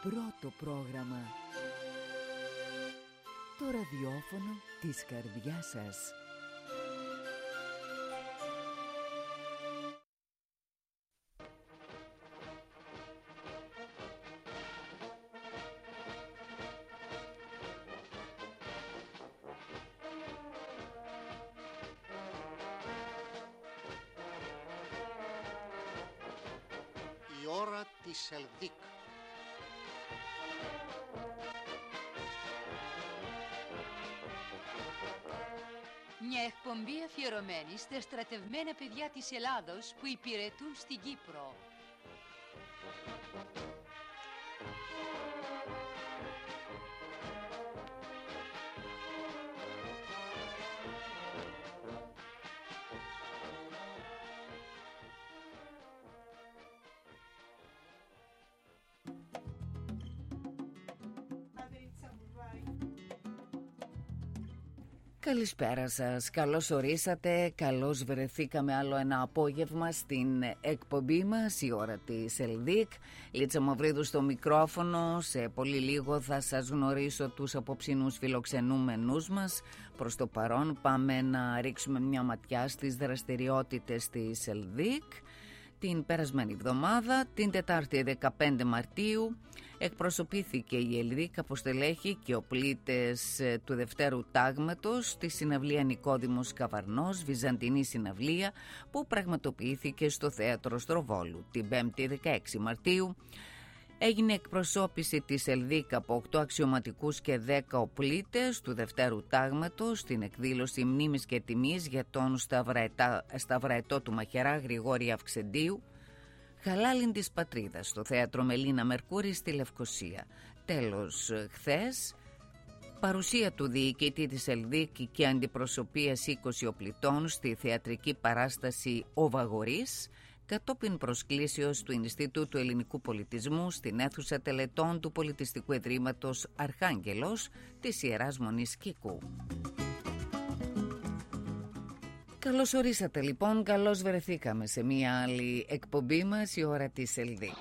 πρώτο πρόγραμμα. Το ραδιόφωνο της καρδιάς σας. Η ώρα της Ελδίκ. Μια εκπομπή αφιερωμένη στα στρατευμένα παιδιά της Ελλάδος που υπηρετούν στην Κύπρο. Καλησπέρα σας, καλώς ορίσατε, καλώς βρεθήκαμε άλλο ένα απόγευμα στην εκπομπή μας, η ώρα της Ελδίκ. Λίτσα Μαυρίδου στο μικρόφωνο, σε πολύ λίγο θα σας γνωρίσω τους απόψινούς φιλοξενούμενους μας. Προς το παρόν πάμε να ρίξουμε μια ματιά στις δραστηριότητες της Ελδίκ. Την περασμένη εβδομάδα, την Τετάρτη 15 Μαρτίου, εκπροσωπήθηκε η Ελδίκ από στελέχη και οπλίτες του Δευτέρου Τάγματος στη συναυλία Νικόδημος Καβαρνός, βυζαντινή συναυλία που πραγματοποιήθηκε στο Θέατρο Στροβόλου. Την 5η 16 Μαρτίου έγινε εκπροσώπηση της Ελδίκ από 8 αξιωματικούς και 10 οπλίτες του Δευτέρου Τάγματος στην εκδήλωση μνήμης και τιμής για τον σταυραετό του Μαχαιρά Γρηγόρη Αυξεντίου, χαλάλιν της πατρίδας, στο Θέατρο Μελίνα Μερκούρη στη Λευκοσία. Τέλος, χθες, παρουσία του διοικητή της Ελδίκ και αντιπροσωπείας 20 οπλιτών στη θεατρική παράσταση «Ο Βαγορής», κατόπιν προσκλήσεως του Ινστιτούτου Ελληνικού Πολιτισμού στην αίθουσα τελετών του Πολιτιστικού Ιδρύματος Αρχάγγελος της Ιεράς Μονής Κίκου. Καλώς ορίσατε λοιπόν, καλώς βρεθήκαμε σε μια άλλη εκπομπή μας, η ώρα της Ελδίκ.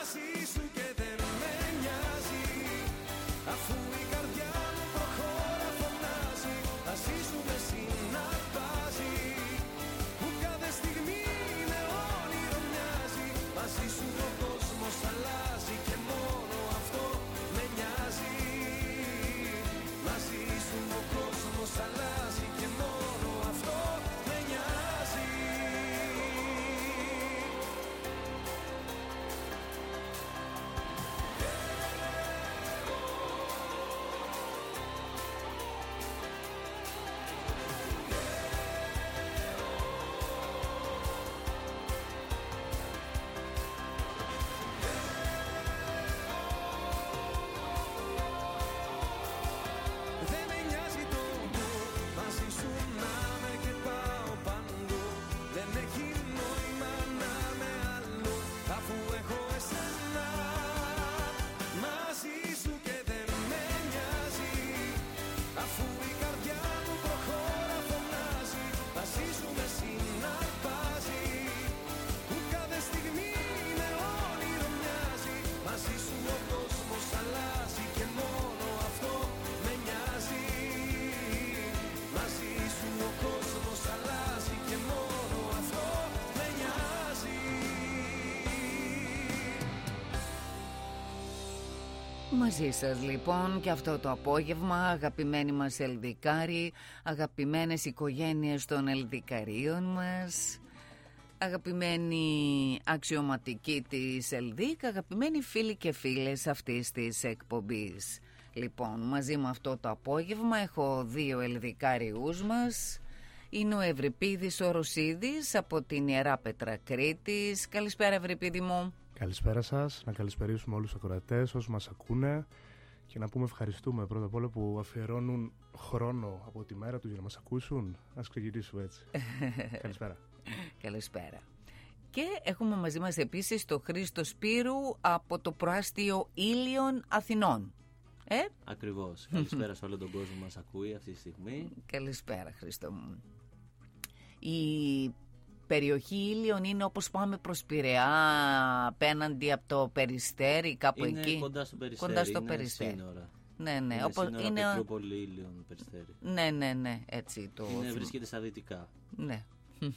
Αφού η καρδιά μου προχώρα μαζί σας λοιπόν και αυτό το απόγευμα, αγαπημένοι μας Ελδικάροι, αγαπημένες οικογένειες των Ελδικαρίων μας, αγαπημένοι αξιωματικοί της Ελδίκ, αγαπημένοι φίλοι και φίλες αυτής της εκπομπής. Λοιπόν, μαζί με αυτό το απόγευμα έχω δύο Ελδικάριους μας. Είναι ο Ευρυπίδης ο Ρωσίδης από την Ιερά Πέτρα Κρήτης. Καλησπέρα Ευρυπίδη μου. Καλησπέρα σας, να καλησπερίσουμε όλους τους ακροατές, όσους μας ακούνε και να πούμε ευχαριστούμε πρώτα απ' όλα που αφιερώνουν χρόνο από τη μέρα τους για να μας ακούσουν. Ας ξεκινήσουμε έτσι. Καλησπέρα. Καλησπέρα. Και έχουμε μαζί μας επίσης τον Χρήστο Σπύρου από το προάστιο Ήλιων Αθηνών. Ακριβώς. Καλησπέρα σε όλο τον κόσμο που μας ακούει αυτή τη στιγμή. Καλησπέρα Χρήστο μου. Η περιοχή Ήλιων είναι όπως πάμε προς Πειραιά, απέναντι από το Περιστέρι, κάπου είναι εκεί. Είναι κοντά στο Περιστέρι. Κοντά στο είναι Περιστέρι. Σύνορα. Ναι. Είναι σύνορα είναι... Πετρούπολη Ήλιων Περιστέρι. Ναι, έτσι το... Βρίσκεται στα δυτικά. Ναι.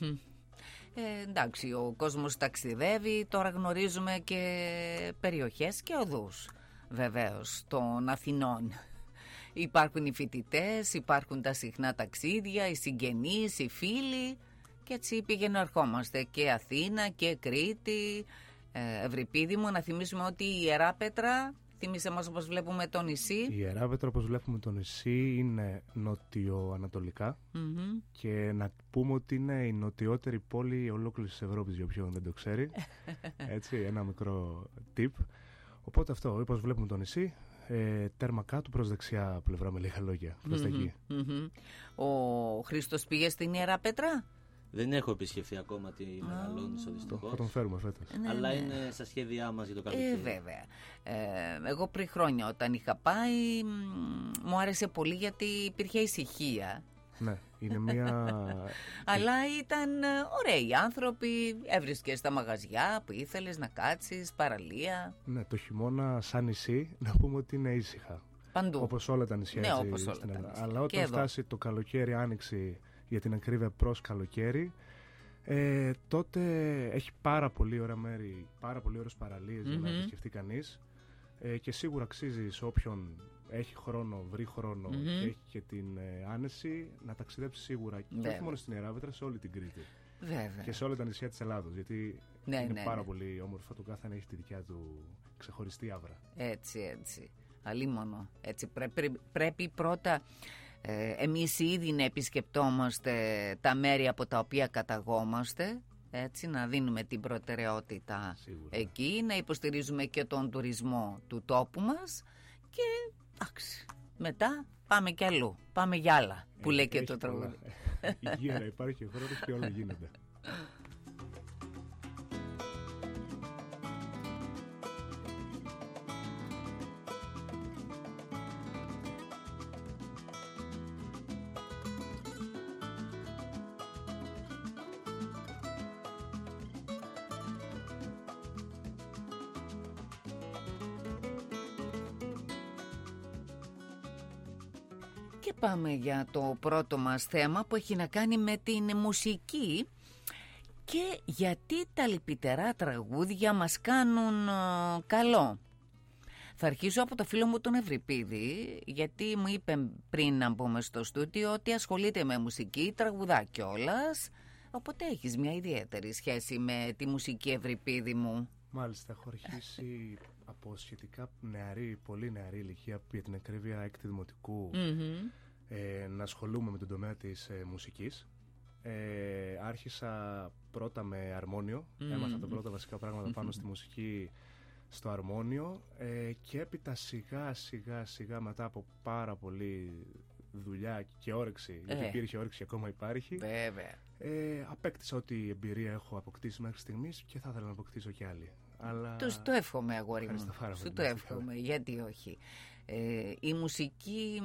Εντάξει, ο κόσμος ταξιδεύει, τώρα γνωρίζουμε και περιοχές και οδούς, βεβαίως, των Αθηνών. Υπάρχουν οι φοιτητές, υπάρχουν τα συχνά ταξίδια, οι συγγενείς, οι φίλοι και έτσι πηγαίνω ερχόμαστε και Αθήνα και Κρήτη. Ευρυπίδη μου, να θυμίσουμε ότι η Ιερά Πέτρα, θυμίσε μας όπως βλέπουμε το νησί. Η Ιερά Πέτρα όπως βλέπουμε το νησί είναι νοτιοανατολικά και να πούμε ότι είναι η νοτιότερη πόλη ολόκληρης της Ευρώπης για όποιον δεν το ξέρει. Έτσι, ένα μικρό tip. Οπότε αυτό, όπως βλέπουμε το νησί, τέρμα κάτω προς δεξιά πλευρά με λίγα λόγια, προς τα εκεί. Ο Χρήστος πήγε στην Ιερά Πέτρα? Δεν έχω επισκεφθεί ακόμα τη Μεγαλόνισσο δυστυχώς. Θα τον φέρουμε φέτος. Αλλά είναι στα σχέδιά μας για το καλοκαίρι. Βέβαια. Εγώ πριν χρόνια όταν είχα πάει μου άρεσε πολύ γιατί υπήρχε ησυχία. Ναι, είναι μια... Αλλά ήταν ωραίοι άνθρωποι, έβρισκες στα μαγαζιά που ήθελες να κάτσεις, παραλία. Ναι, το χειμώνα σαν νησί να πούμε ότι είναι ήσυχα. Παντού. Όπως όλα τα νησιά. Ναι, έτσι, όπως όλα στην τα Ελλάδα. νησιά. Αλλά όταν φτάσει το καλοκαίρι, άνοιξη, για την ακρίβεια προς καλοκαίρι, τότε έχει πάρα πολύ ωραία μέρη, πάρα πολύ ωραίες παραλίες για να επισκεφτεί κανείς, και σίγουρα αξίζει σε όποιον έχει χρόνο, βρει χρόνο και έχει και την άνεση να ταξιδέψει σίγουρα και όχι μόνο στην Ιερά Πέτρα, σε όλη την Κρήτη. Βέβαια. Και σε όλα τα νησιά της Ελλάδος, γιατί είναι πάρα πολύ όμορφα, το κάθε έχει τη δικιά του ξεχωριστή άβρα. Έτσι. Αλίμονο. Έτσι πρέπει πρώτα εμείς ήδη να επισκεπτόμαστε τα μέρη από τα οποία καταγόμαστε, έτσι, να δίνουμε την προτεραιότητα εκεί, να υποστηρίζουμε και τον τουρισμό του τόπου μας και εντάξει, μετά πάμε κι αλλού, πάμε για άλλα που λέει και το τραγούδι. Γύρα, υπάρχει χρόνος και όλα γίνονται. Και πάμε για το πρώτο μας θέμα που έχει να κάνει με την μουσική και γιατί τα λυπητερά τραγούδια μας κάνουν καλό. Θα αρχίσω από το φίλο μου τον Ευρυπίδη, γιατί μου είπε πριν να μπούμε στο στούντιο ότι ασχολείται με μουσική, τραγουδά κιόλας, οπότε έχεις μια ιδιαίτερη σχέση με τη μουσική, Ευρυπίδη μου. Μάλιστα, έχω αρχίσει από σχετικά νεαρή, πολύ νεαρή ηλικία, για την ακρίβεια έκτη δημοτικού, να ασχολούμαι με τον τομέα της μουσικής. Άρχισα πρώτα με αρμόνιο, έμαθα τα πρώτα βασικά πράγματα πάνω στη μουσική στο αρμόνιο, και έπειτα σιγά μετά από πάρα πολύ δουλειά και όρεξη, γιατί υπήρχε όρεξη και ακόμα υπάρχει. Βέβαια. Απέκτησα ό,τι εμπειρία έχω αποκτήσει μέχρι στιγμής και θα ήθελα να αποκτήσω κι άλλη. Αλλά... Το εύχομαι, αγόρι μου. Σου το εύχομαι, γιατί όχι. Η μουσική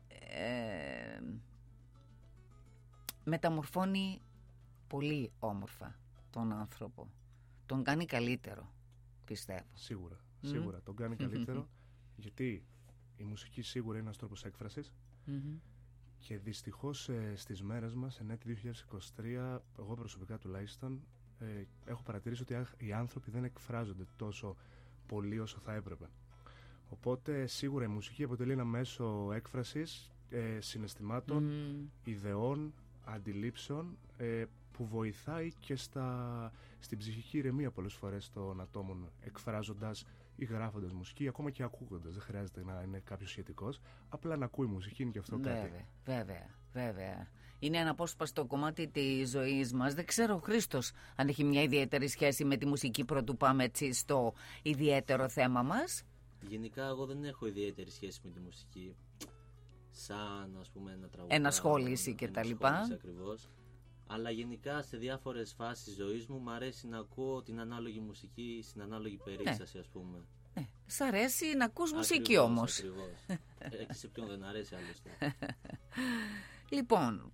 μεταμορφώνει πολύ όμορφα τον άνθρωπο. Τον κάνει καλύτερο, πιστεύω. Σίγουρα τον κάνει καλύτερο, γιατί η μουσική σίγουρα είναι ένας τρόπος έκφρασης. Και δυστυχώς στις μέρες μας, εν έτη 2023, εγώ προσωπικά τουλάχιστον, έχω παρατηρήσει ότι οι άνθρωποι δεν εκφράζονται τόσο πολύ όσο θα έπρεπε. Οπότε σίγουρα η μουσική αποτελεί ένα μέσο έκφρασης συναισθημάτων, ιδεών, αντιλήψεων, που βοηθάει και στην ψυχική ηρεμία πολλές φορές των ατόμων, εκφράζοντας ή γράφοντας μουσική, ακόμα και ακούγοντας. Δεν χρειάζεται να είναι κάποιος σχετικός, απλά να ακούει μουσική είναι και αυτό κάτι. Βέβαια. Είναι ένα απόσπαστο κομμάτι της ζωής μας. Δεν ξέρω ο Χρήστος αν έχει μια ιδιαίτερη σχέση με τη μουσική, πρωτού πάμε έτσι στο ιδιαίτερο θέμα μας. Γενικά εγώ δεν έχω ιδιαίτερη σχέση με τη μουσική, σαν ας πούμε ένα τραγούδι, ενασχόληση και τα λοιπά. Ακριβώς. Αλλά γενικά σε διάφορες φάσεις ζωής μου αρέσει να ακούω την ανάλογη μουσική στην ανάλογη περίσταση, ας πούμε. Σ' αρέσει να ακούς μουσική όμως. Ακριβώς. Και σε ποιον δεν αρέσει άλλωστε. Λοιπόν,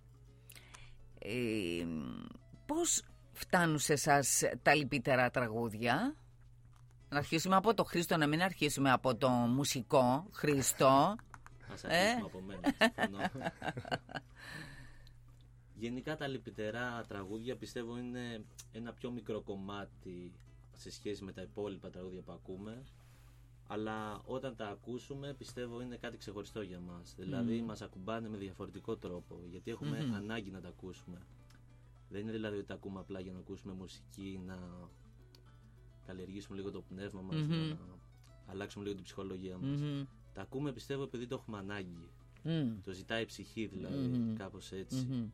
πώς φτάνουν σε εσάς τα λυπητερά τραγούδια? Να αρχίσουμε από το Χρήστο, να μην αρχίσουμε από το μουσικό Χρήστο. Ας αρχίσουμε από μένα, συμφωνώ. Γενικά τα λυπητερά τραγούδια πιστεύω είναι ένα πιο μικρό κομμάτι σε σχέση με τα υπόλοιπα τραγούδια που ακούμε, αλλά όταν τα ακούσουμε πιστεύω είναι κάτι ξεχωριστό για μας. Δηλαδή μας ακουμπάνε με διαφορετικό τρόπο, γιατί έχουμε ανάγκη να τα ακούσουμε. Δεν είναι δηλαδή ότι τα ακούμε απλά για να ακούσουμε μουσική, να καλλιεργήσουμε λίγο το πνεύμα μας, να αλλάξουμε λίγο την ψυχολογία μας. Τα ακούμε πιστεύω επειδή το έχουμε ανάγκη. Το ζητάει η ψυχή δηλαδή, κάπως έτσι.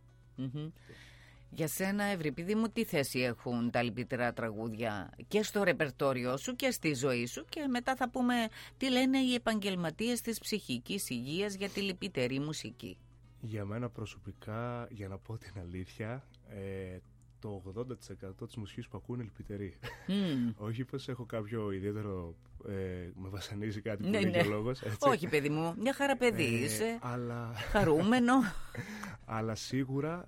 Για σένα, Ευρυπίδη μου, τι θέση έχουν τα λυπητερά τραγούδια και στο ρεπερτόριό σου και στη ζωή σου, και μετά θα πούμε τι λένε οι επαγγελματίες της ψυχικής υγείας για τη λυπητερή μουσική. Για μένα προσωπικά, για να πω την αλήθεια, το 80% της μουσικής που ακούω είναι λυπητερή. Όχι πως έχω κάποιο ιδιαίτερο, με βασανίζει κάτι που λέει ο λόγος. Έτσι. Όχι παιδί μου, μια χαρά παιδί είσαι, αλλά... χαρούμενο. Αλλά σίγουρα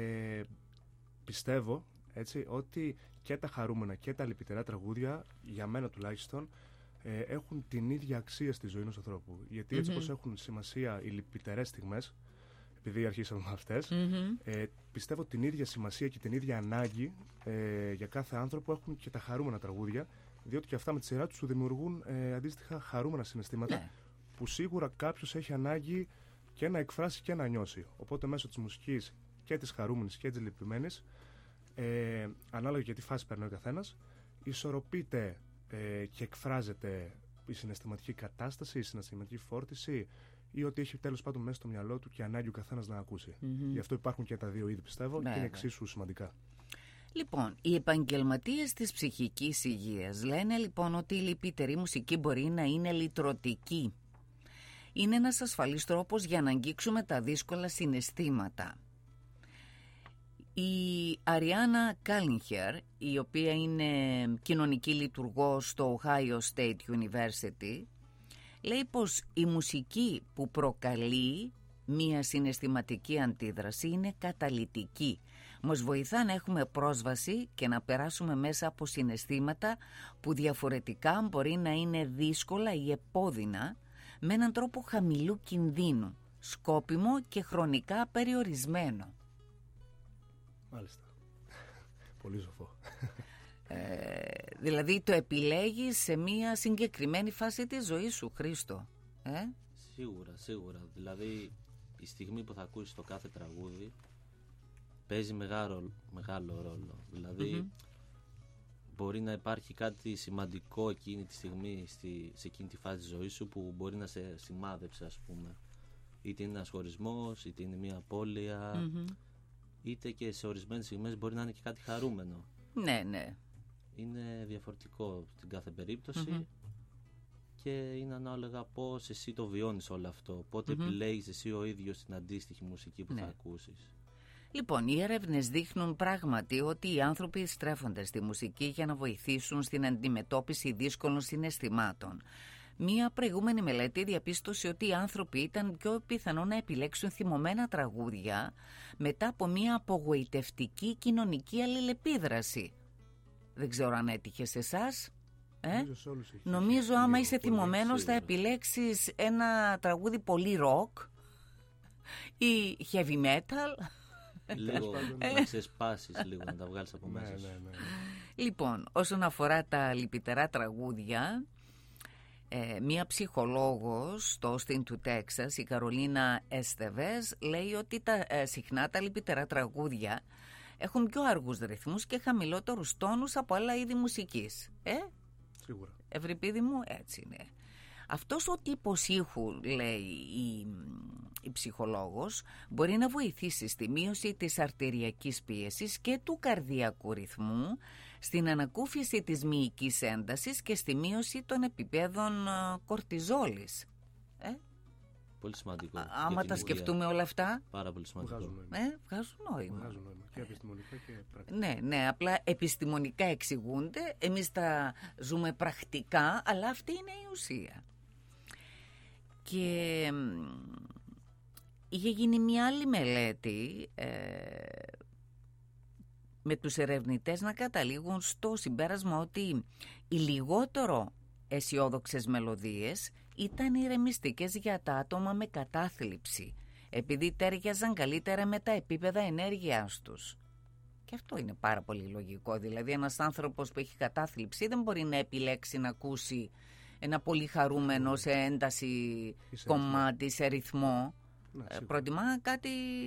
πιστεύω έτσι, ότι και τα χαρούμενα και τα λυπητερά τραγούδια, για μένα τουλάχιστον, έχουν την ίδια αξία στη ζωή ενός ανθρώπου. Γιατί έτσι πως έχουν σημασία οι λυπητερές στιγμές, επειδή αρχίσαμε με αυτές, πιστεύω την ίδια σημασία και την ίδια ανάγκη για κάθε άνθρωπο έχουν και τα χαρούμενα τραγούδια, διότι και αυτά με τη σειρά τους σου δημιουργούν αντίστοιχα χαρούμενα συναισθήματα, που σίγουρα κάποιος έχει ανάγκη και να εκφράσει και να νιώσει. Οπότε μέσω της μουσικής και της χαρούμενης και της λυπημένης, ανάλογα για τι φάση περνάει ο καθένας, ισορροπείται και εκφράζεται η συναισθηματική κατάσταση, η συναισθηματική φόρτιση, ή ότι έχει τέλος πάντων μέσα στο μυαλό του και ανάγκη ο καθένας να ακούσει. Γι' αυτό υπάρχουν και τα δύο είδη, πιστεύω, και είναι εξίσου σημαντικά. Λοιπόν, οι επαγγελματίες της ψυχικής υγείας λένε λοιπόν ότι η λυπητερή μουσική μπορεί να είναι λυτρωτική. Είναι ένας ασφαλής τρόπος για να αγγίξουμε τα δύσκολα συναισθήματα. Η Αριάννα Κάλινχερ, η οποία είναι κοινωνική λειτουργός στο Ohio State University, λέει πως η μουσική που προκαλεί μία συναισθηματική αντίδραση είναι καταλυτική. Μας βοηθά να έχουμε πρόσβαση και να περάσουμε μέσα από συναισθήματα που διαφορετικά μπορεί να είναι δύσκολα ή επώδυνα, με έναν τρόπο χαμηλού κινδύνου, σκόπιμο και χρονικά περιορισμένο. Μάλιστα. Πολύ σοφό. Δηλαδή το επιλέγεις σε μία συγκεκριμένη φάση της ζωής σου, Χρήστο. Σίγουρα. Δηλαδή η στιγμή που θα ακούσεις το κάθε τραγούδι παίζει μεγάλο ρόλο. Δηλαδή μπορεί να υπάρχει κάτι σημαντικό εκείνη τη στιγμή, σε εκείνη τη φάση της ζωής σου, που μπορεί να σε σημάδεψε, ας πούμε. Είτε είναι ένας χωρισμός, είτε είναι μια απώλεια, είτε και σε ορισμένες στιγμές μπορεί να είναι και κάτι χαρούμενο. Ναι. Είναι διαφορετικό στην κάθε περίπτωση και είναι ανάλογα πώς εσύ το βιώνεις όλο αυτό. Πότε επιλέγεις εσύ ο ίδιος την αντίστοιχη μουσική που θα ακούσεις. Λοιπόν, οι έρευνες δείχνουν πράγματι ότι οι άνθρωποι στρέφονται στη μουσική για να βοηθήσουν στην αντιμετώπιση δύσκολων συναισθημάτων. Μία προηγούμενη μελέτη διαπίστωσε ότι οι άνθρωποι ήταν πιο πιθανό να επιλέξουν θυμωμένα τραγούδια μετά από μία απογοητευτική κοινωνική αλληλεπίδραση. Δεν ξέρω αν έτυχε σε εσάς. Νομίζω άμα είσαι θυμωμένος θα επιλέξεις ένα τραγούδι πολύ rock ή heavy metal. Λίγο να ξεσπάσεις, λίγο να τα βγάλεις από μέσα σου. Λοιπόν, όσον αφορά τα λυπητερά τραγούδια, Μία ψυχολόγος στο Austin του Τέξας, η Καρολίνα Εστεβές, λέει ότι συχνά τα λυπητερά τραγούδια έχουν πιο αργούς ρυθμούς και χαμηλότερους τόνους από άλλα είδη μουσικής. Σίγουρα. Ευρυπίδη μου, έτσι είναι. Αυτός ο τύπος ήχου, λέει η ψυχολόγος, μπορεί να βοηθήσει στη μείωση της αρτηριακής πίεσης και του καρδιακού ρυθμού, στην ανακούφιση της μυϊκής έντασης και στη μείωση των επιπέδων κορτιζόλης. Πολύ σημαντικό. Άμα τα σκεφτούμε όλα αυτά. Πάρα πολύ σημαντικό. Βγάζουν νόημα. Βγάζουν νόημα. Και επιστημονικά και πρακτικά. Ναι, απλά επιστημονικά εξηγούνται. Εμείς τα ζούμε πρακτικά, αλλά αυτή είναι η ουσία. Και είχε γίνει μια άλλη μελέτη με τους ερευνητές να καταλήγουν στο συμπέρασμα ότι οι λιγότερο αισιόδοξες μελωδίες ήταν ηρεμιστικές για τα άτομα με κατάθλιψη, επειδή τέριαζαν καλύτερα με τα επίπεδα ενέργειάς τους. Και αυτό είναι πάρα πολύ λογικό. Δηλαδή ένας άνθρωπος που έχει κατάθλιψη δεν μπορεί να επιλέξει να ακούσει ένα πολύ χαρούμενο σε ένταση κομμάτι, σε ρυθμό. Προτιμά κάτι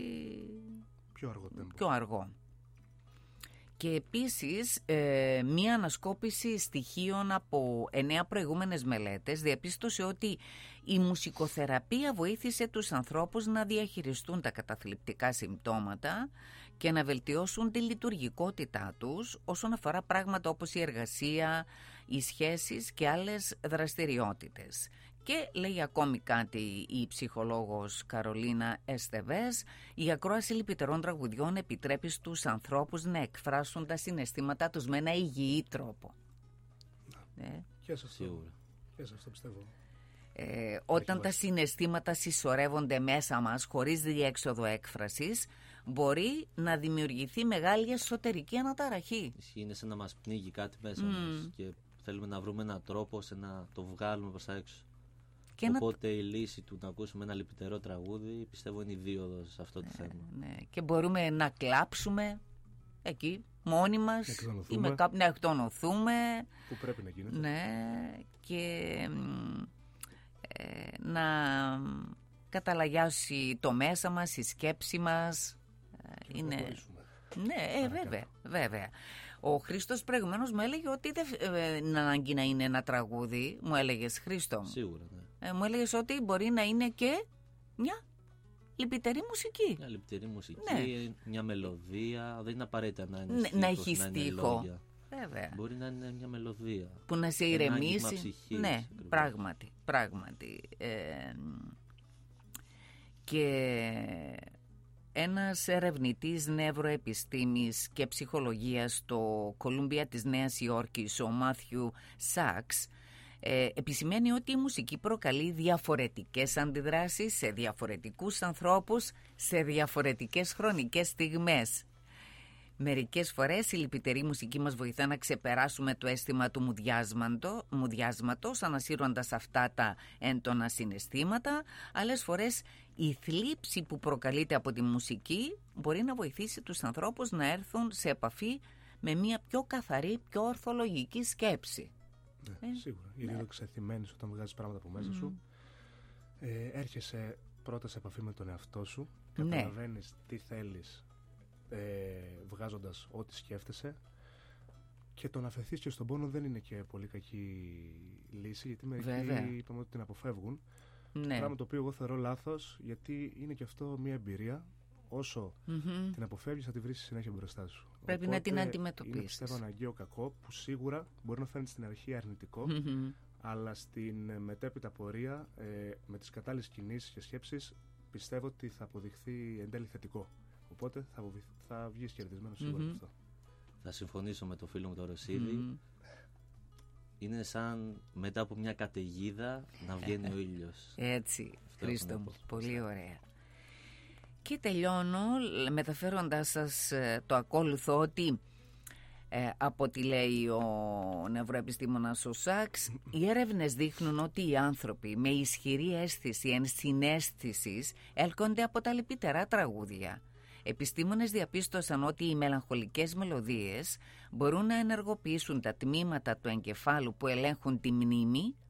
πιο αργό. Και επίσης μία ανασκόπηση στοιχείων από 9 προηγούμενες μελέτες διαπίστωσε ότι η μουσικοθεραπεία βοήθησε τους ανθρώπους να διαχειριστούν τα καταθλιπτικά συμπτώματα και να βελτιώσουν τη λειτουργικότητά τους όσον αφορά πράγματα όπως η εργασία, οι σχέσεις και άλλες δραστηριότητες. Και λέει ακόμη κάτι η ψυχολόγος Καρολίνα Εστεβές, η ακρόαση λυπητερών τραγουδιών επιτρέπει στους ανθρώπους να εκφράσουν τα συναισθήματά τους με ένα υγιή τρόπο. Και σε αυτό, πιστεύω. Όταν τα συναισθήματα συσσωρεύονται μέσα μας χωρίς διέξοδο έκφρασης, μπορεί να δημιουργηθεί μεγάλη εσωτερική αναταραχή. Είναι σαν να μας πνίγει κάτι μέσα μας και θέλουμε να βρούμε έναν τρόπο ώστε να το βγάλουμε προς τα έξω. Οπότε η λύση του να ακούσουμε ένα λυπητερό τραγούδι πιστεύω είναι η δίωδος σε αυτό το θέμα. Ναι. Και μπορούμε να κλάψουμε εκεί μόνοι μας ή να εκτονωθούμε. Που πρέπει να γίνεται. Ναι, και να καταλαγιάσει το μέσα μας, η σκέψη μας. Είναι... Ναι, βέβαια. Ο Χρήστος προηγουμένως μου έλεγε ότι δεν είναι ανάγκη να είναι ένα τραγούδι. Μου έλεγες, Χρήστο. Σίγουρα, ναι. Μου έλεγες ότι μπορεί να είναι και μια λυπητερή μουσική. Μια λυπητερή μουσική, μια μελωδία. Δεν είναι απαραίτητα να είναι να έχει στίχο. Βέβαια. Μπορεί να είναι μια μελωδία. Που να σε ηρεμήσει. Ψυχής, ναι, πράγματι. Και ένας ερευνητής νευροεπιστήμης και ψυχολογίας στο Κολούμπια της Νέας Υόρκης, ο Μάθιου Σάξ, επισημαίνει ότι η μουσική προκαλεί διαφορετικές αντιδράσεις σε διαφορετικούς ανθρώπους σε διαφορετικές χρονικές στιγμές. Μερικές φορές η λυπητερή μουσική μας βοηθά να ξεπεράσουμε το αίσθημα του μουδιάσματος, ανασύροντας αυτά τα έντονα συναισθήματα. Άλλες φορές η θλίψη που προκαλείται από τη μουσική μπορεί να βοηθήσει τους ανθρώπους να έρθουν σε επαφή με μια πιο καθαρή, πιο ορθολογική σκέψη. Ναι, σίγουρα. Είναι εξεθυμένης όταν βγάζεις πράγματα από μέσα σου. Έρχεσαι πρώτα σε επαφή με τον εαυτό σου. Καταλαβαίνεις τι θέλεις βγάζοντας ό,τι σκέφτεσαι. Και το να αφαιθείς και στον πόνο δεν είναι και πολύ κακή λύση, γιατί μερικοί είπαμε ότι την αποφεύγουν. Ναι. Πράγμα το οποίο εγώ θεωρώ λάθος, γιατί είναι και αυτό μια εμπειρία. Όσο την αποφεύγεις θα τη βρεις συνέχεια μπροστά σου. Πρέπει να την αντιμετωπίσεις. Είναι, πιστεύω, αναγκαίο κακό που σίγουρα μπορεί να φαίνεται στην αρχή αρνητικό, αλλά στην μετέπειτα πορεία με τις κατάλληλες κινήσεις και σκέψεις πιστεύω ότι θα αποδειχθεί εν τέλει θετικό. Οπότε θα βγεις κερδισμένος σίγουρα αυτό. Θα συμφωνήσω με το φίλο μου τον Ρωσίδη. Είναι σαν μετά από μια καταιγίδα να βγαίνει ο ήλιος. Έτσι, Χρήστο μου, πολύ ωραία. Και τελειώνω μεταφέροντας σας το ακόλουθο, ότι από ό,τι λέει ο νευροεπιστήμονας ο Σάξ, οι έρευνες δείχνουν ότι οι άνθρωποι με ισχυρή αίσθηση ενσυναίσθησης έλκονται από τα λυπητερά τραγούδια. Επιστήμονες διαπίστωσαν ότι οι μελαγχολικές μελωδίες μπορούν να ενεργοποιήσουν τα τμήματα του εγκεφάλου που ελέγχουν τη μνήμη,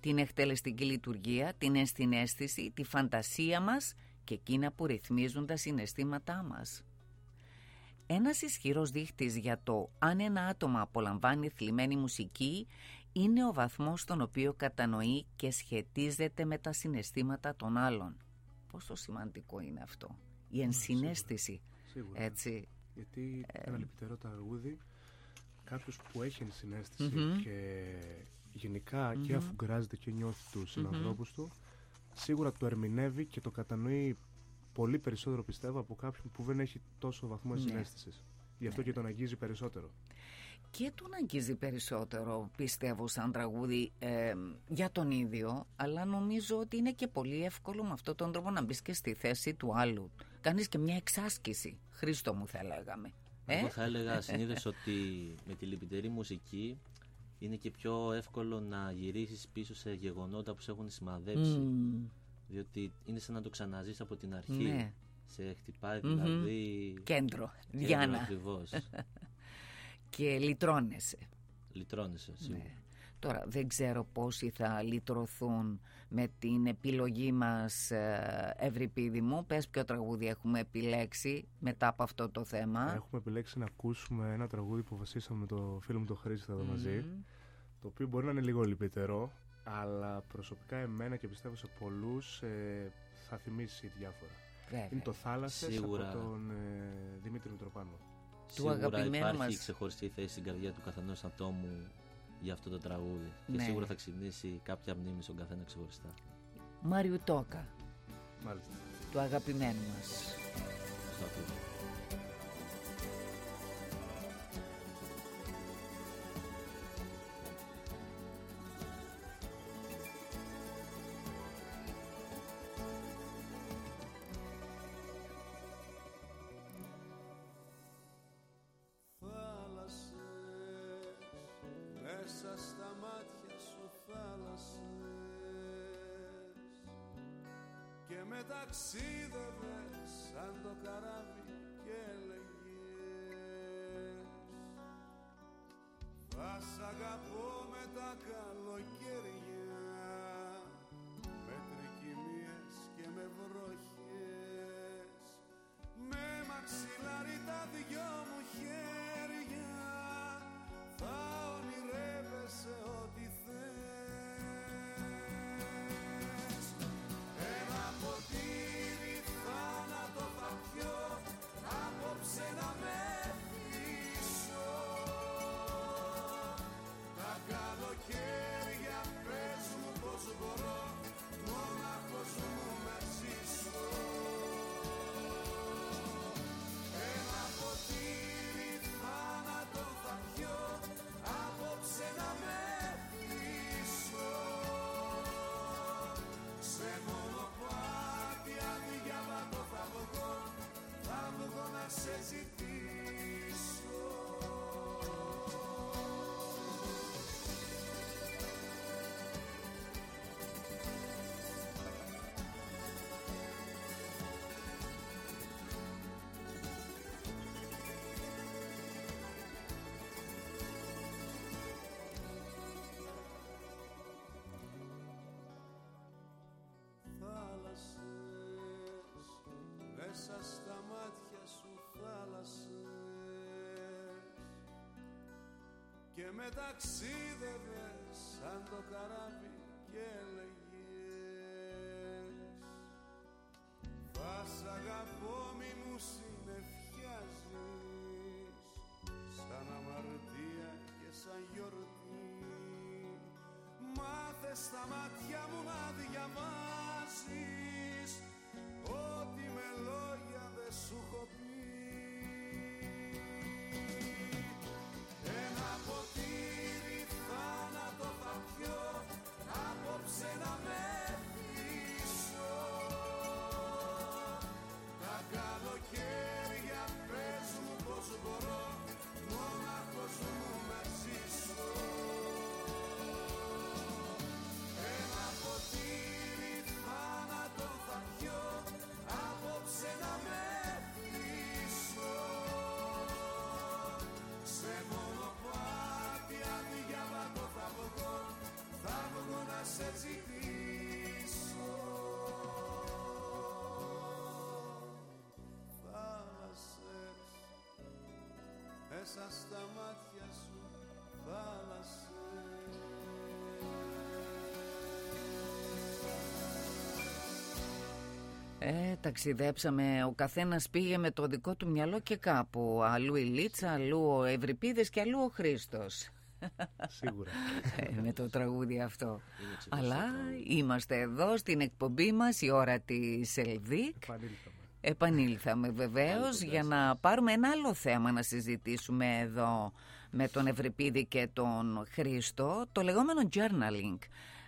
την εκτελεστική λειτουργία, την ενσυναίσθηση, τη φαντασία μας και εκείνα που ρυθμίζουν τα συναισθήματά μας. Ένας ισχυρός δείχτης για το αν ένα άτομο απολαμβάνει θλιμμένη μουσική είναι ο βαθμός στον οποίο κατανοεί και σχετίζεται με τα συναισθήματα των άλλων. Πόσο σημαντικό είναι αυτό, η ενσυναίσθηση. Σίγουρα. Έτσι. Γιατί ένα λυπητερό τραγούδι, κάποιος που έχει ενσυναίσθηση και γενικά και αφού γκράζεται και νιώθει τους συνανθρώπους του, σίγουρα το ερμηνεύει και το κατανοεί πολύ περισσότερο, πιστεύω, από κάποιον που δεν έχει τόσο βαθμό ενσυναίσθησης. Γι' αυτό και τον αγγίζει περισσότερο. Και τον αγγίζει περισσότερο, πιστεύω, σαν τραγούδι για τον ίδιο, αλλά νομίζω ότι είναι και πολύ εύκολο με αυτόν τον τρόπο να μπεις και στη θέση του άλλου. Κάνεις και μια εξάσκηση, Χρήστο μου θα λέγαμε. Εγώ θα έλεγα συνήθως ότι με τη λυπητερή μουσική είναι και πιο εύκολο να γυρίσεις πίσω σε γεγονότα που σε έχουν σημαδέψει. Διότι είναι σαν να το ξαναζείς από την αρχή. Ναι. Σε χτυπάει δηλαδή... Κέντρο, Διάννα. Ακριβώς. Και λυτρώνεσαι. Λυτρώνεσαι, σίγουρα. Ναι. Τώρα δεν ξέρω πόσοι θα λυτρωθούν με την επιλογή μας, Ευρυπίδη μου. Πες ποιο τραγούδι έχουμε επιλέξει μετά από αυτό το θέμα. Έχουμε επιλέξει να ακούσουμε ένα τραγούδι που βασίσαμε με το φίλο μου τον Χρήστο εδώ μαζί, το οποίο μπορεί να είναι λίγο λυπητερό, αλλά προσωπικά εμένα και πιστεύω σε πολλούς θα θυμίσει διάφορα. Βέβαια. Είναι το «Θάλασσες» Σίγουρα. από τον Δημήτρη Μητροπάνο. Σίγουρα υπάρχει μας ξεχωριστή θέση στην καρδιά του καθενός ατόμου για αυτό το τραγούδι. Ναι. Και σίγουρα θα ξυπνήσει κάποια μνήμη στον καθένα ξεχωριστά. Μάριου Τόκα, Μάλιστα. του αγαπημένου μας. Στο ακούω. Μέσα στα μάτια σου θάλασσες και με ταξίδευες σαν το καράβι και έλεγες θα σ' αγαπώ με τα καλοκαίρια, με τρικυμίες και με βροχές, με μαξιλάρι τα δυο μου χέρια θα ονειρεύεσαι ό,τι θες. Ένα ποτήρι θάνατο θα πιω απόψε να με πείσω. Τα καλοκαίρια πες μου πως μπορώ μόναχος μου να ζήσω. Ένα ποτήρι θάνατο θα πιω απόψε να με πείσω. Σε μονοπάτι αδιάβατο θα βγω να σε ζητήσω. Μέσα στα μάτια σου θάλασσες και με ταξίδευες σαν το καράβι και έλεγες θα σ' αγαπώ μη μου συνεφιάζεις, σαν αμαρτία και σαν γιορτή. Μάθε στα μάτια μου να διαβάσεις ό,τι με λόγια δεν σου έχω πει. Ένα ποτήρι θάνατο θα πιω απόψε να με πείσω. Τα καλοκαίρια πες μου πως μπορώ μόναχος μου να ζήσω. Ένα ποτήρι θάνατο μέσα στα μάτια σου θάλασσες. Ταξιδέψαμε, ο καθένας πήγε με το δικό του μυαλό και κάπου. Αλλού η Λίτσα, αλλού ο Ευρυπίδης και αλλού ο Χρήστος. Σίγουρα. Με το τραγούδι αυτό. Αλλά είμαστε εδώ στην εκπομπή μας, η ώρα της Ελδίκ. Επανήλθαμε βεβαίως για να πάρουμε ένα άλλο θέμα να συζητήσουμε εδώ με τον Ευρυπίδη και τον Χρήστο, το λεγόμενο journaling.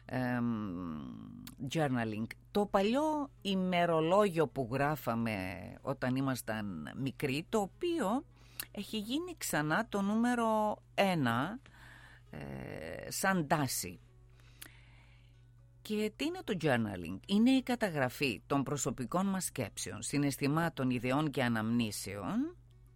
Το παλιό ημερολόγιο που γράφαμε όταν ήμασταν μικροί, το οποίο έχει γίνει ξανά το νούμερο 1 σαν τάση. Και τι είναι το journaling? Είναι η καταγραφή των προσωπικών μας σκέψεων, συναισθημάτων, ιδεών και αναμνήσεων,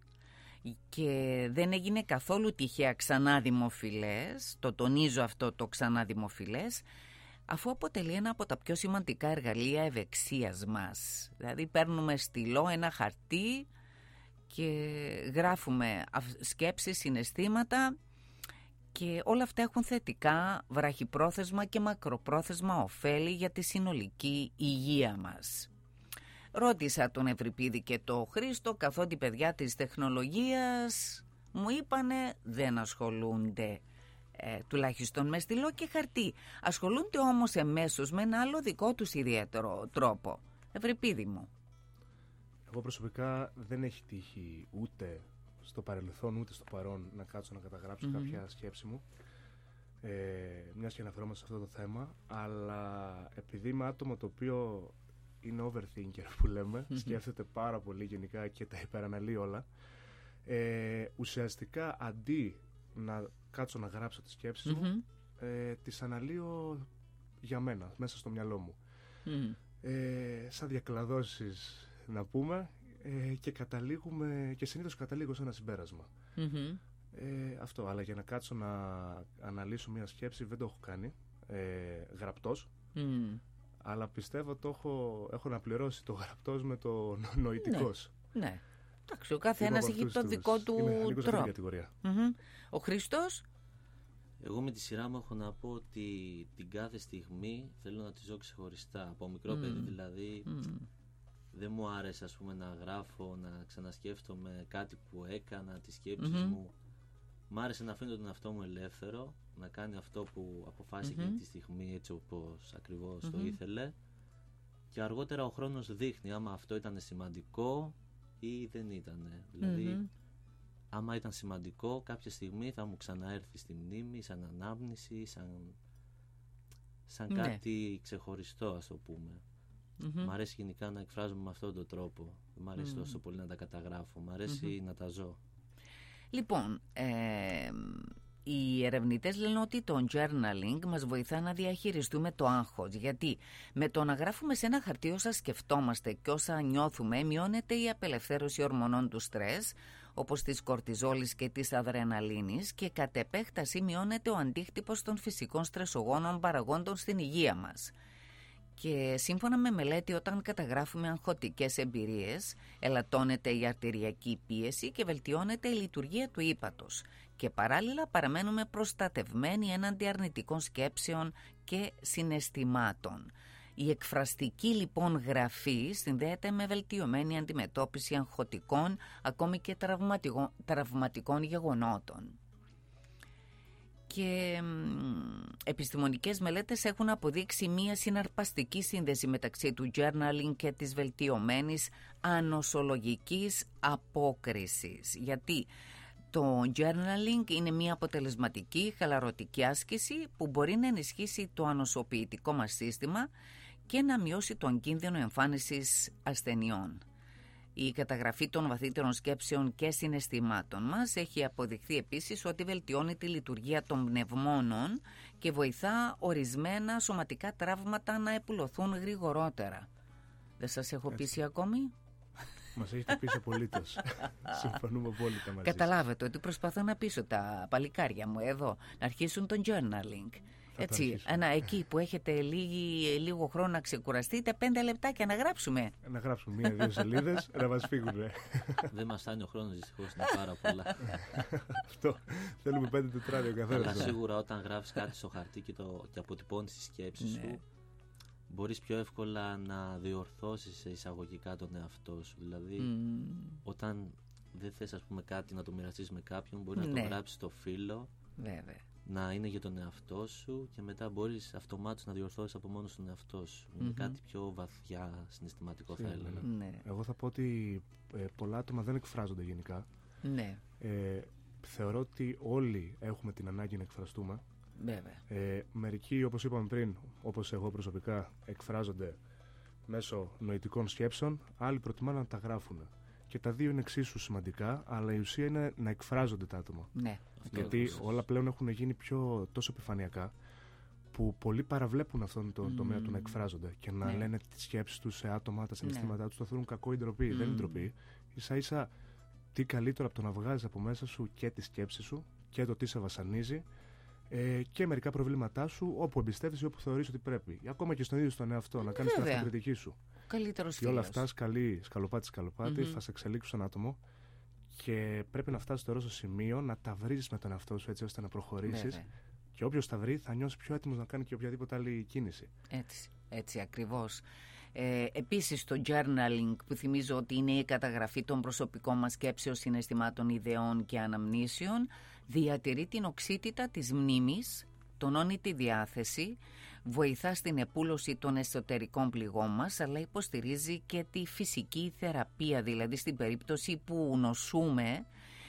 και δεν έγινε καθόλου τυχαία ξανά δημοφιλές, το τονίζω αυτό το ξανά δημοφιλές, αφού αποτελεί ένα από τα πιο σημαντικά εργαλεία ευεξίας μας. Δηλαδή παίρνουμε στυλό, ένα χαρτί και γράφουμε σκέψεις, συναισθήματα, και όλα αυτά έχουν θετικά βραχυπρόθεσμα και μακροπρόθεσμα ωφέλη για τη συνολική υγεία μας. Ρώτησα τον Ευρυπίδη και τον Χρήστο, καθότι παιδιά της τεχνολογίας μου είπανε δεν ασχολούνται τουλάχιστον με στυλό και χαρτί. Ασχολούνται όμως εμέσως με ένα άλλο δικό τους ιδιαίτερο τρόπο. Ευρυπίδη μου. Εγώ προσωπικά δεν έχει τύχει ούτε στο παρελθόν ούτε στο παρόν να κάτσω να καταγράψω κάποια σκέψη μου, μιας και αναφερόμαστε σε αυτό το θέμα, αλλά επειδή είμαι άτομο το οποίο είναι overthinker που λέμε, σκέφτεται πάρα πολύ γενικά και τα υπεραναλύει όλα, ουσιαστικά αντί να κάτσω να γράψω τις σκέψεις μου, τις αναλύω για μένα, μέσα στο μυαλό μου. Σαν διακλαδώσεις να πούμε, και καταλήγουμε, και συνήθως καταλήγω σε ένα συμπέρασμα. Αυτό, αλλά για να κάτσω να αναλύσω μια σκέψη δεν το έχω κάνει γραπτός, αλλά πιστεύω το έχω να πληρώσει το γραπτός με το νοητικός. Ναι. Εντάξει, ο καθένας έχει το δικό του τρόπο. Ο Χρήστος. Εγώ με τη σειρά μου έχω να πω ότι την κάθε στιγμή θέλω να τη ζω ξεχωριστά. Από μικρό παιδί δηλαδή δεν μου άρεσε, ας πούμε, να γράφω, να ξανασκέφτομαι κάτι που έκανα, τις σκέψεις μου. Μ' άρεσε να αφήνω τον εαυτό μου ελεύθερο, να κάνει αυτό που αποφάσισε εκείνη τη στιγμή, έτσι όπως ακριβώς το ήθελε. Και αργότερα ο χρόνος δείχνει άμα αυτό ήταν σημαντικό ή δεν ήταν. Δηλαδή, άμα ήταν σημαντικό, κάποια στιγμή θα μου ξαναέρθει στη μνήμη, σαν ανάμνηση, σαν κάτι ξεχωριστό, ας το πούμε. Μ' αρέσει γενικά να εκφράζομαι με αυτόν τον τρόπο. Δεν μ' αρέσει τόσο πολύ να τα καταγράφω. Μ' αρέσει να τα ζω. Λοιπόν, οι ερευνητές λένε ότι το journaling μας βοηθά να διαχειριστούμε το άγχος. Γιατί με το να γράφουμε σε ένα χαρτί όσα σκεφτόμαστε και όσα νιώθουμε, μειώνεται η απελευθέρωση ορμονών του στρες, όπως της κορτιζόλης και της αδρεναλίνης, και κατ' επέκταση μειώνεται ο αντίκτυπος των φυσικών στρεσογόνων παραγόντων στην υγεία μας. Και σύμφωνα με μελέτη, όταν καταγράφουμε αγχωτικές εμπειρίες, ελαττώνεται η αρτηριακή πίεση και βελτιώνεται η λειτουργία του ύπατος. Και παράλληλα παραμένουμε προστατευμένοι έναντι αρνητικών σκέψεων και συναισθημάτων. Η εκφραστική λοιπόν γραφή συνδέεται με βελτιωμένη αντιμετώπιση αγχωτικών, ακόμη και τραυματικών γεγονότων. Και επιστημονικές μελέτες έχουν αποδείξει μία συναρπαστική σύνδεση μεταξύ του journaling και της βελτιωμένης ανοσολογικής απόκρισης. Γιατί το journaling είναι μία αποτελεσματική χαλαρωτική άσκηση που μπορεί να ενισχύσει το ανοσοποιητικό μας σύστημα και να μειώσει τον κίνδυνο εμφάνισης ασθενειών. Η καταγραφή των βαθύτερων σκέψεων και συναισθημάτων μας έχει αποδειχθεί επίσης ότι βελτιώνει τη λειτουργία των πνευμόνων και βοηθά ορισμένα σωματικά τραύματα να επουλωθούν γρηγορότερα. Δεν σας έχω πείσει ακόμη? Μας έχετε πείσει απολύτως. Συμφωνούμε απόλυτα μαζί. Καταλάβετε ότι προσπαθώ να πείσω τα παλικάρια μου εδώ να αρχίσουν τον journaling. Έτσι, εκεί που έχετε λίγο χρόνο να ξεκουραστείτε, 5 λεπτάκια να γράψουμε. Να γράψουμε 1-2 σελίδες, να μας φύγουν. Δεν μας φτάνει ο χρόνος, δυστυχώς, είναι πάρα πολλά. Αυτό, θέλουμε 5 τετράδια ο καθένας. Αλλά σίγουρα όταν γράφεις κάτι στο χαρτί και αποτυπώνεις τη σκέψη σου, μπορείς πιο εύκολα να διορθώσεις εισαγωγικά τον εαυτό σου. Δηλαδή, όταν δεν θες, ας πούμε, κάτι να το μοιραστείς με κάποιον, μπορεί να το γράψεις στο φύλλο. Βέβαια. Να είναι για τον εαυτό σου και μετά μπορείς αυτομάτως να διορθώσεις από μόνος τον εαυτό σου. Είναι κάτι πιο βαθιά συναισθηματικό, θα έλεγα. Ναι. Εγώ θα πω ότι πολλά άτομα δεν εκφράζονται γενικά. Ναι. Θεωρώ ότι όλοι έχουμε την ανάγκη να εκφραστούμε. Βέβαια. Μερικοί, όπως είπαμε πριν, όπως εγώ προσωπικά, εκφράζονται μέσω νοητικών σκέψεων, άλλοι προτιμάνε να τα γράφουν. Και τα δύο είναι εξίσου σημαντικά, αλλά η ουσία είναι να εκφράζονται τα άτομα. Ναι. Γιατί όλα πλέον έχουν γίνει τόσο επιφανειακά, που πολλοί παραβλέπουν αυτόν τον τομέα του να εκφράζονται και να λένε τις σκέψεις τους σε άτομα, τα συναισθήματά τους, το θεωρούν κακό ή ντροπή. Δεν είναι ντροπή. Ίσα-ίσα, τι καλύτερο από το να βγάζεις από μέσα σου και τη σκέψη σου και το τι σε βασανίζει και μερικά προβλήματά σου όπου εμπιστεύεσαι ή όπου θεωρείς ότι πρέπει. Ή ακόμα και στον ίδιο τον εαυτό, να κάνεις την αυτοκριτική σου. Καλύτερος και όλα αυτά σκαλοπάτι, θα σε εξελίξουν σαν άτομο και πρέπει να φτάσεις τώρα στο σημείο να τα βρεις με τον εαυτό σου έτσι ώστε να προχωρήσεις. Και όποιος τα βρει θα νιώσει πιο έτοιμος να κάνει και οποιαδήποτε άλλη κίνηση. Έτσι ακριβώς. Επίσης το journaling, που θυμίζω ότι είναι η καταγραφή των προσωπικών μας σκέψεων, συναισθημάτων, ιδεών και αναμνήσεων, διατηρεί την οξύτητα της μνήμης, τονώνει τη διάθεση, βοηθά στην επούλωση των εσωτερικών πληγών μας, αλλά υποστηρίζει και τη φυσική θεραπεία, δηλαδή στην περίπτωση που νοσούμε.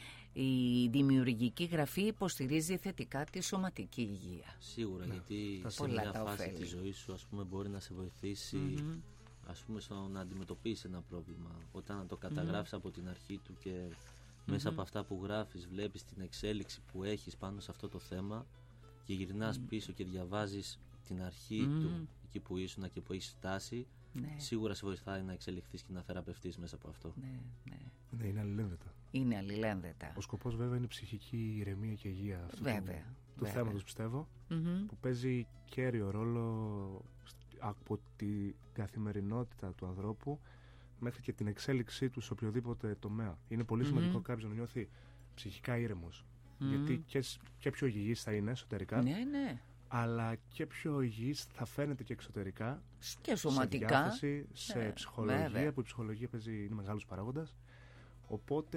Η δημιουργική γραφή υποστηρίζει θετικά τη σωματική υγεία. Σίγουρα, γιατί σε μια φάση της ζωής σου, ας πούμε, μπορεί να σε βοηθήσει ας πούμε, στο να αντιμετωπίσεις ένα πρόβλημα. Όταν το καταγράφεις από την αρχή του και μέσα από αυτά που γράφεις βλέπεις την εξέλιξη που έχεις πάνω σε αυτό το θέμα και γυρνάς πίσω και διαβάζεις την αρχή του, εκεί που ήσουν και που έχεις φτάσει, σίγουρα σε βοηθάει να εξελιχθείς και να θεραπευτείς μέσα από αυτό. Ναι, είναι αλληλένδετα. Είναι αλληλένδετα. Ο σκοπός βέβαια είναι η ψυχική ηρεμία και υγεία αυτού του θέματος, πιστεύω, που παίζει κέριο ρόλο από την καθημερινότητα του ανθρώπου μέχρι και την εξέλιξή του σε οποιοδήποτε τομέα. Είναι πολύ σημαντικό κάποιος να νιώθει ψυχικά ήρεμος, γιατί και πιο υγιής θα είναι εσωτερικά, αλλά και πιο υγιής θα φαίνεται και εξωτερικά και σωματικά, σε διάθεση, σε ψυχολογία, που η ψυχολογία είναι μεγάλος παράγοντας. Οπότε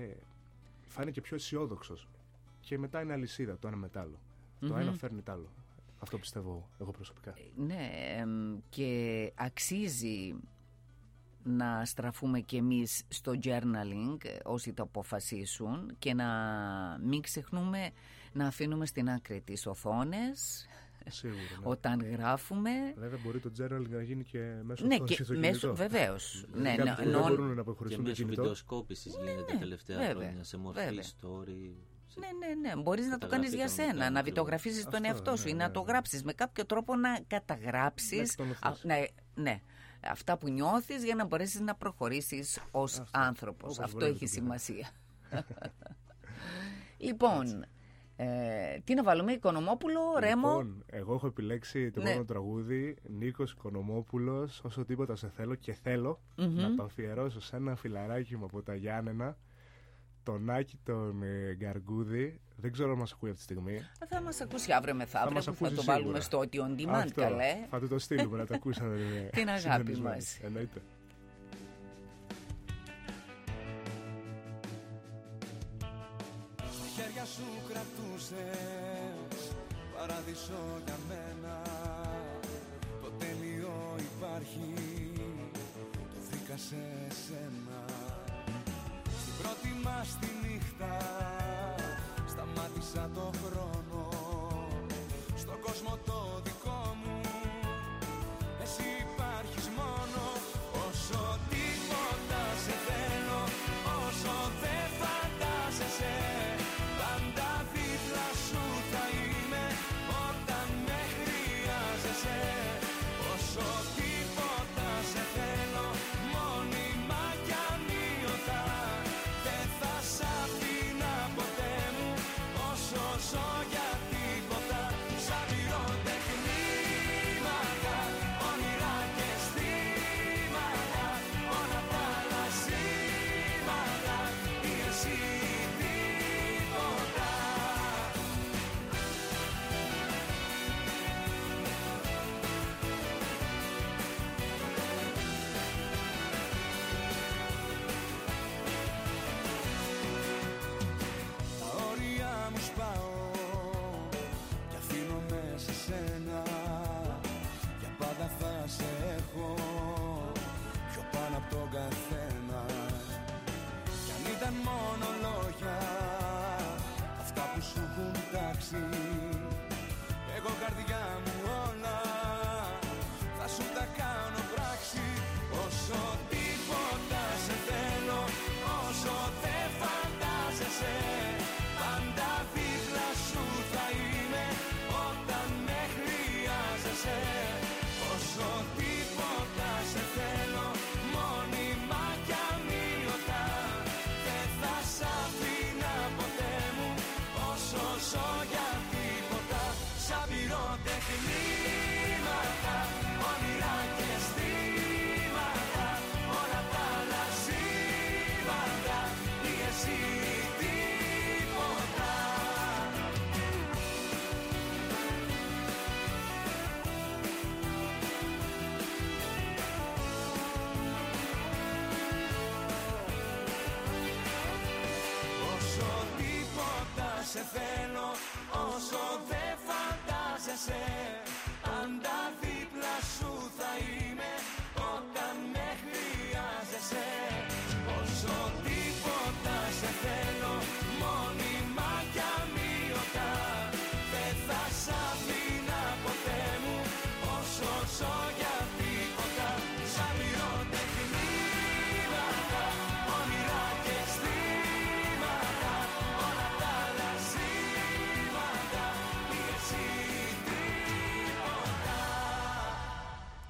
θα είναι και πιο αισιόδοξος. Και μετά είναι αλυσίδα το ένα με το άλλο. Το ένα φέρνει το άλλο. Αυτό πιστεύω εγώ προσωπικά. Ναι, και αξίζει να στραφούμε κι εμείς στο journaling όσοι το αποφασίσουν και να μην ξεχνούμε να αφήνουμε στην άκρη τις οθόνες. Σίγουρα, όταν γράφουμε. Βέβαια μπορεί το journaling να γίνει και μέσω κινητό. Βεβαίως. Δεν μπορούν να προχωρήσουν και το κινητό. μέσω βιντεοσκόπησης γίνεται τελευταία χρόνια σε μορφή story. Ναι. Μπορείς να το κάνεις για σένα, να βιτογραφίσεις τον εαυτό σου ή να το γράψεις με κάποιο τρόπο, να καταγράψεις αυτά που νιώθεις για να μπορέσεις να προχωρήσεις ως άνθρωπος. Αυτό έχει σημασία. Λοιπόν, τι να βάλουμε, Οικονομόπουλο, Ρέμο? Λοιπόν, εγώ έχω επιλέξει το μόνο τραγούδι, Νίκος Οικονομόπουλος, Όσο τίποτα σε θέλω, και θέλω να το αφιερώσω σε ένα φιλαράκι μου από τα Γιάννενα, τον Άκη τον Γκαργκούδη. Δεν ξέρω αν μας ακούει αυτή τη στιγμή. Θα μας ακούσει αύριο μεθαύριο, που θα το βάλουμε στο ότι on demand, καλέ. Θα του το στείλουμε να το ακούσει. Την αγάπη μας. Εννοείται. Στα χέρια σου κρατούσες παράδεισο για μένα. Το τέλειο υπάρχει, το βρήκα σε σένα. Στην πρώτη μας τη νύχτα σταμάτησα το χρόνο. Στον κόσμο το δικό μου εσύ υπάρχεις μόνο. Όσο τίποτα σε θέλω, όσο δεν φαντάζεσαι, πάντα δίπλα σου θα είμαι όταν με χρειάζεσαι. Όσο τίποτα σε θέλω, μόνιμα κι αμοιωτά, δεν θα σ' αφήνα ποτέ μου. Όσο ζω για τίποτα, σ' απειρώ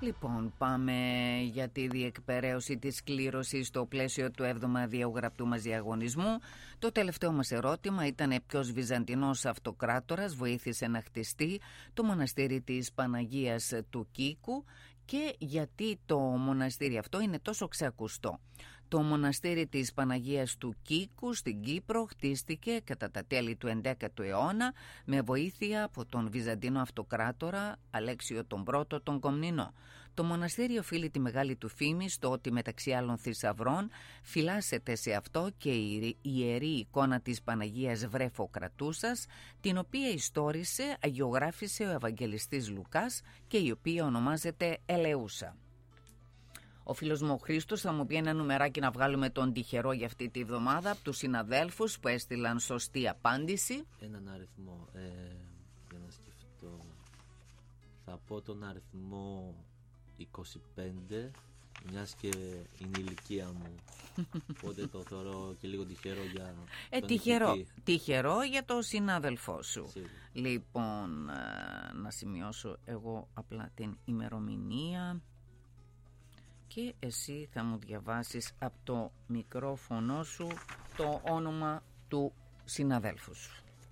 Λοιπόν, πάμε για τη διεκπαιρέωση της κλήρωσης στο πλαίσιο του 7ου αδιαγραφτού μας διαγωνισμού. Το τελευταίο μας ερώτημα ήταν ποιος Βυζαντινός αυτοκράτορας βοήθησε να χτιστεί το μοναστήρι της Παναγίας του Κίκου και γιατί το μοναστήρι αυτό είναι τόσο ξακουστό. Το μοναστήρι της Παναγίας του Κίκου στην Κύπρο χτίστηκε κατά τα τέλη του 11ου αιώνα με βοήθεια από τον Βυζαντινό αυτοκράτορα Αλέξιο τον Πρώτο τον Κομνηνό. Το μοναστήρι οφείλει τη μεγάλη του φήμη στο ότι μεταξύ άλλων θησαυρών φυλάσσεται σε αυτό και η ιερή εικόνα της Παναγίας Βρέφοκρατούσας, την οποία ιστόρισε, αγιογράφησε ο Ευαγγελιστής Λουκάς και η οποία ονομάζεται Ελεούσα. Ο φίλος μου ο Χρήστος θα μου πει ένα νουμεράκι να βγάλουμε τον τυχερό για αυτή τη βδομάδα από τους συναδέλφους που έστειλαν σωστή απάντηση. Έναν αριθμό, για να σκεφτώ, θα πω τον αριθμό 25, μιας και είναι η ηλικία μου, οπότε το θεωρώ και λίγο τυχερό για τον τυχερό για το συνάδελφό σου. Σίγουρα. Λοιπόν, να σημειώσω εγώ απλά την ημερομηνία και εσύ θα μου διαβάσεις από το μικρόφωνο σου το όνομα του συναδέλφου σου.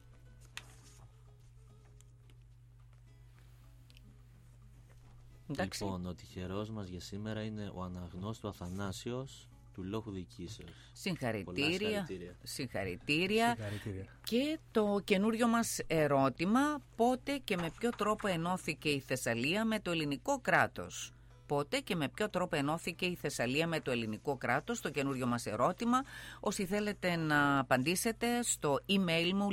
Εντάξει. Λοιπόν, ο τυχερός μας για σήμερα είναι ο αναγνώστου Αθανάσιος του Λόχου Δικήσεως. Συγχαρητήρια. Και το καινούριο μας ερώτημα, πότε και με ποιο τρόπο ενώθηκε η Θεσσαλία με το ελληνικό κράτος? Πότε και με ποιο τρόπο ενώθηκε η Θεσσαλία με το ελληνικό κράτος, το καινούριο μας ερώτημα. Όσοι θέλετε να απαντήσετε στο email μου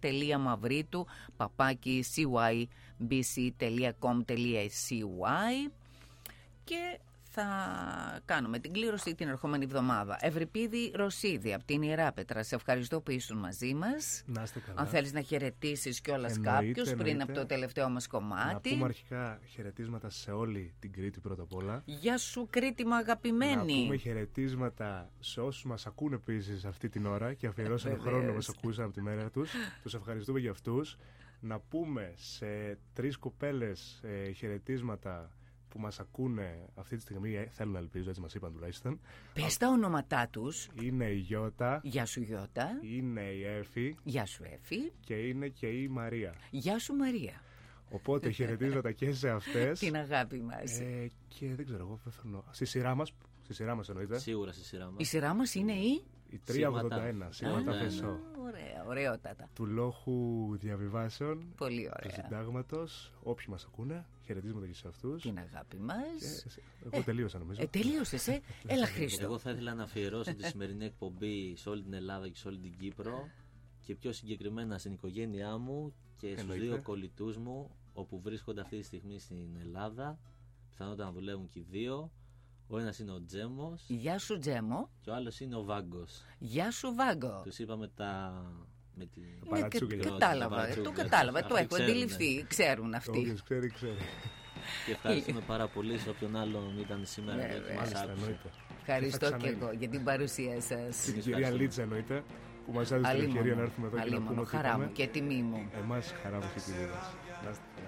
litsa.mavritou@cybc.com.cy και θα κάνουμε την κλήρωση την ερχόμενη εβδομάδα. Ευρυπίδη Ρωσίδη από την Ιεράπετρα, σε ευχαριστώ που ήσουν μαζί μας. Να είστε καλά. Αν θέλεις να χαιρετήσεις κιόλας κάποιους πριν από το τελευταίο μας κομμάτι. Να πούμε αρχικά χαιρετίσματα σε όλη την Κρήτη πρώτα απ' όλα. Γεια σου Κρήτη μου αγαπημένη. Να πούμε χαιρετίσματα σε όσους μας ακούν επίσης αυτή την ώρα και αφιερώσαν χρόνο να μας ακούσαν από τη μέρα τους. Τους ευχαριστούμε για αυτούς. Να πούμε σε 3 κοπέλες χαιρετίσματα που μας ακούνε αυτή τη στιγμή, θέλω να ελπίζω, έτσι μας είπαν τουλάχιστον. Πες τα ονόματά τους. Είναι η Γιώτα. Γεια σου Γιώτα. Είναι η Έφη. Γεια σου Έφη. Και είναι και η Μαρία. Γεια σου Μαρία. Οπότε χαιρετίσματα και σε αυτές. Την αγάπη μας. Και δεν ξέρω εγώ, στη σειρά μας. Στη σειρά μας εννοείται. Σίγουρα στη σειρά μας. Η σειρά μας είναι η 381, Σήματα Φεσό. Ωραία, ωραιότατα. Του Λόχου Διαβιβάσεων. Πολύ ωραία. Του Συντάγματος. Όποιοι μας ακούνε, χαιρετίσματα και σε αυτούς. Την αγάπη μας. Εγώ τελείωσα νομίζω. Τελείωσες, Έλα Χρήστο. Εγώ θα ήθελα να αφιερώσω τη σημερινή εκπομπή σε όλη την Ελλάδα και σε όλη την Κύπρο και πιο συγκεκριμένα στην οικογένειά μου και στους 2 κολλητούς μου, όπου βρίσκονται αυτή τη στιγμή στην Ελλάδα. Πιθανότατα να δουλεύουν και οι 2. Ο ένας είναι ο Τζέμος. Γεια σου Τζέμο. Και ο άλλος είναι ο Βάγκος. Γεια σου Βάγκο. Τους είπαμε με την κατάλαβα, το έχω αντιληφθεί. Ξέρουν αυτοί. Όποιος ξέρει. Και ευχαριστούμε πάρα πολύ σε όποιον άλλον ήταν σήμερα και μας άκουσε. Ευχαριστώ και εγώ για την παρουσία σας. Την κυρία Λίτσα εννοείται, που μας έδωσε την ευκαιρία να έρθουμε εδώ και να πούμε ότι χαρά μου και τιμή μου. Εμάς χαρά μου και τιμή μας. Να είστε καλά.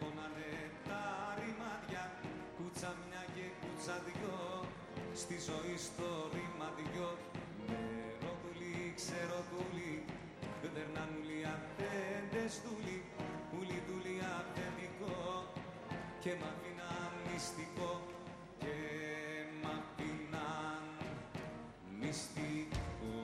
Στη ζωή στο ρημαδιό νεροδούλη, ξεροδούλη, δερνανούλη αφέντες δούλη, ούλη δούλη αφεντικό και μ' αφήναν μυστικό και μ' αφήναν μυστικό.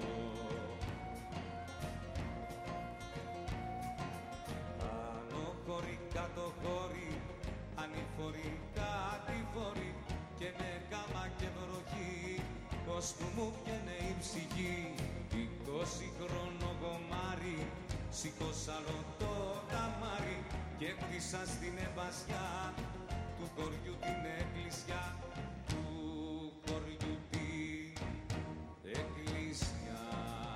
Άνω χωρί, κάτω χωρί, ανηφορεί, κατηφορεί και με κάμα και βροχή, πως που μου πιένε η ψυχή. 20 χρόνο κομμάρι, σηκώσα άλλο το ταμάρι και χτίσα στην εμπασιά του χωριού την εκκλησιά, του χωριού την εκκλησιά.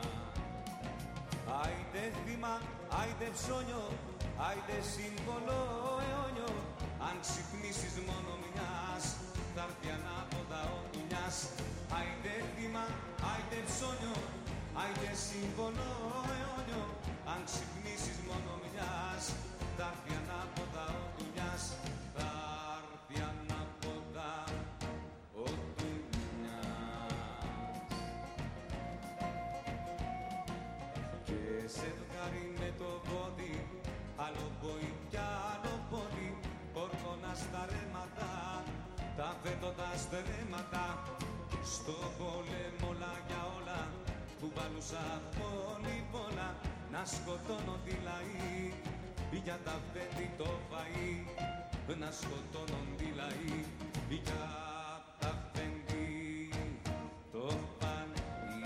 Άιντε θύμα, άιντε ψώνιο, άιντε σύμβολο αιώνιο, αν ξυπνήσεις μόνο μιας θα έρθει ανάποδα ο δουλειάς. Άιντε θύμα, άιντε ψώνιο, άιντε σύμβολο αιώνιο, αν ξυπνήσεις μόνο μιας θα έρθει ανάποδα ο δουλειάς. Θα έρθει ανάποδα Τραβέτω τα στρέμματα στο πόλεμο όλα για όλα, που παλούσα πολύ πολλά να σκοτώνω τη λαή, για τα πέντε το φαΐ, να σκοτώνω τη λαή, για τα πέντε το φαΐ.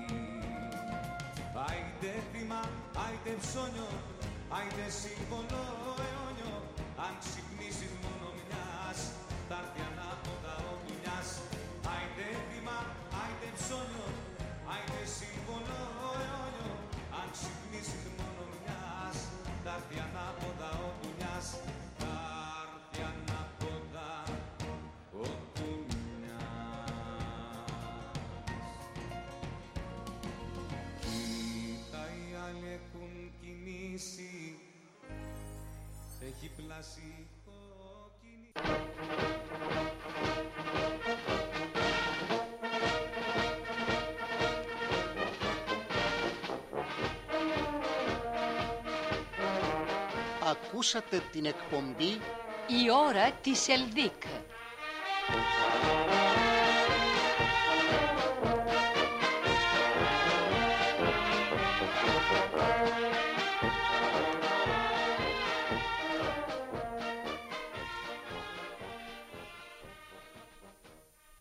Άιντε θύμα, άιντε ψώνιο, άιντε σύμβολο αιώνιο, αν ξυπνήσεις μόνο μιας, θα έρθει ανάποδα ο δουλειάς. Άιντε θύμα, άιντε ψώνιο, άιντε σύμβολο αιώνιο, αν ξυπνήσεις μόνο μιας, θα έρθει ανάποδα ο δουλειάς. Θα έρθει ανάποδα ο δουλειάς. Κοίτα οι άλλοι έχουν κινήσει, έχει πλάσει κόκκινη. Ακούσατε την εκπομπή Η ώρα της Ελδίκ.